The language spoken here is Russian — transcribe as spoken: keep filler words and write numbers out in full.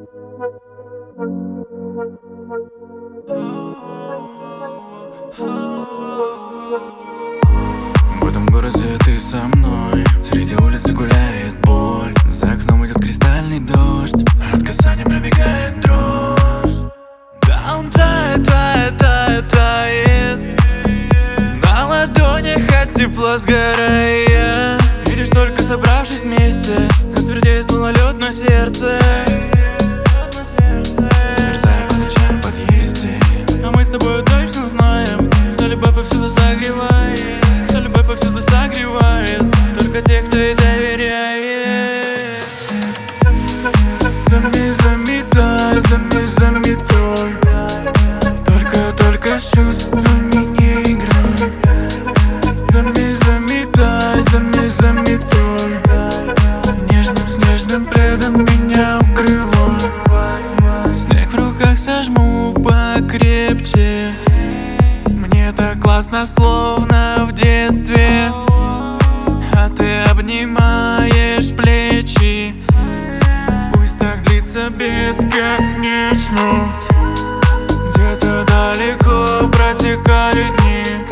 В этом городе ты со мной. Среди улицы гуляет боль. За окном идет кристальный дождь. От касания пробегает дрожь. Да он тает, тает, тает, тает. На ладонях от тепла сгорая. И лишь только собравшись вместе, затвердеет словно лед на сердце. Замерзая по ночам в подъезде. А мы с тобой точно знаем, что любовь повсюду согревает. Что любовь повсюду согревает только тех, кто ей доверяет. Зами, заметай, зами, заметай. Только-только с чувствами не играй. Зами, заметай, зами, заметай. Нежным, снежным пледом меня укрывай. Снег в руках сожму покрепче. Мне так классно, словно в детстве. А ты обнимаешь плечи. Пусть так длится бесконечно. Где-то далеко протекают дни.